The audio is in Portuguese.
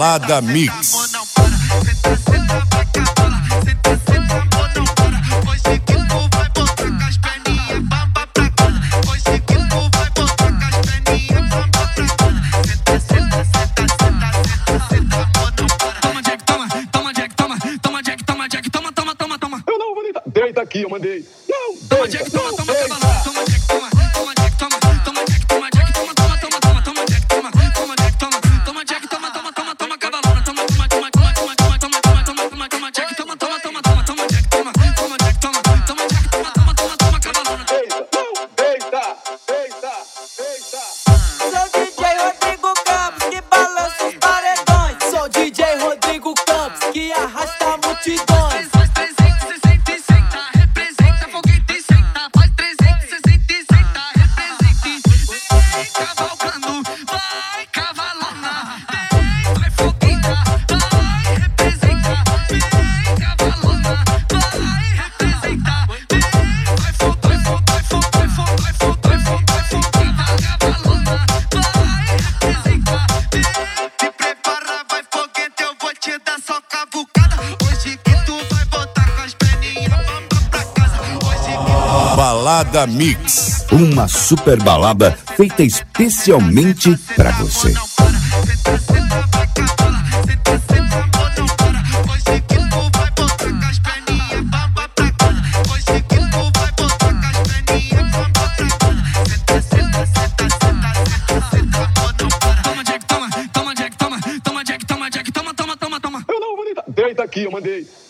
Balada Mix. Deita aqui, eu mandei. Não, toma Jack, toma Jack, toma Jack, Sou DJ Rodrigo Campos que balança os paredões. Sou DJ Rodrigo Campos que arrasta multidões. Faz 360, representa foguete, senta. Faz 360, representa. Vem cavalgando, vai cavalona. Vai fogueta, vai representa. Vem cavalona, vai representa. Vai fogo, vai fogo, vai fogo, vai fogo, vai fogo, vai fogo, vai fogo. Cavalona, vai representar. Se prepara, vai foguete, eu vou te dar só cavucada. Hoje que tu vai voltar com as perninhas bamba pra casa. Hoje que Balada Mix. Uma super balada feita especialmente pra você. não para. Senta, vai cavola. Senta, amor, não para. Hoje que tu vai voltar com as perninhas bamba pra casa. Hoje que tu vai voltar com as perninhas bamba pra casa. Senta, amor, não para. Toma Jack, toma Jack, toma Jack, toma Jack, toma. Eu não vou deitar. Deita aqui, eu mandei.